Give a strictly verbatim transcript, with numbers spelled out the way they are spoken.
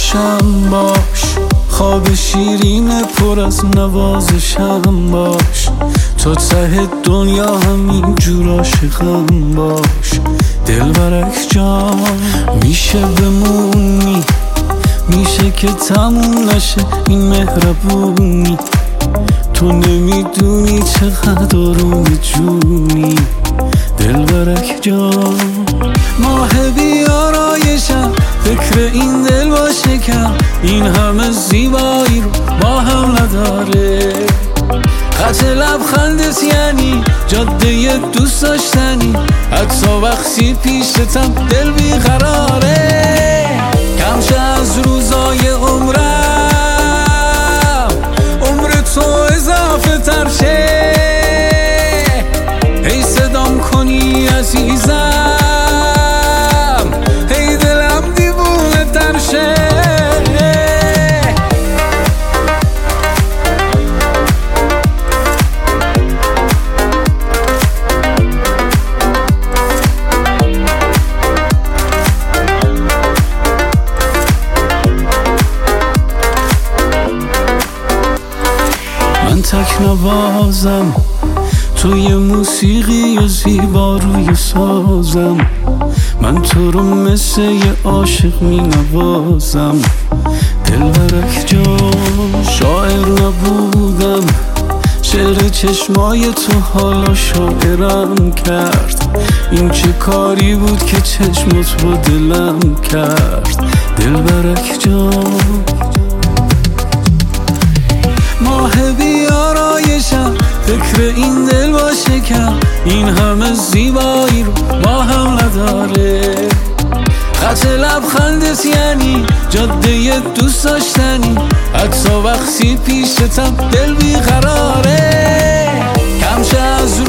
خوشم باش، خواب شیرین پر از نوازشم باش، تو ته دنیا همین جور عاشقم باش. دلبرک جان میشه بمونی، میشه که تموم نشه این مهربونی، تو نمیدونی چقدر آروم جونی. دلبرک جان ماه بیارایشم، فکر این دل باشه کم، این همه زیبایی رو با هم نداره. خط لبخندت یعنی جاده دوست داشتنی، حتی وقتی پیشتم دل بیقراره. کمشه از روزای عمرم، عمر تو اضافه تر شه، هی صدام کنی عزیزم، هی دلم دیوونه تر شه. من تک نوازم توی موسیقی زیبا روی سازم، من تو رو مثل یه عاشق می نوازم. دلبرک جان شاعر نبودم، شعر چشمای تو حالا شاعرم کرد، این چه کاری بود که چشمت با دلم کرد. دلبرک جان ماه بیارایشم، فکر این دل باشه کم، این همه زیبایی رو با هم نداره. خط لبخندت یعنی جاده دوست داشتنی، حتی وقتی پیشتم دل بیقراره. کمشه از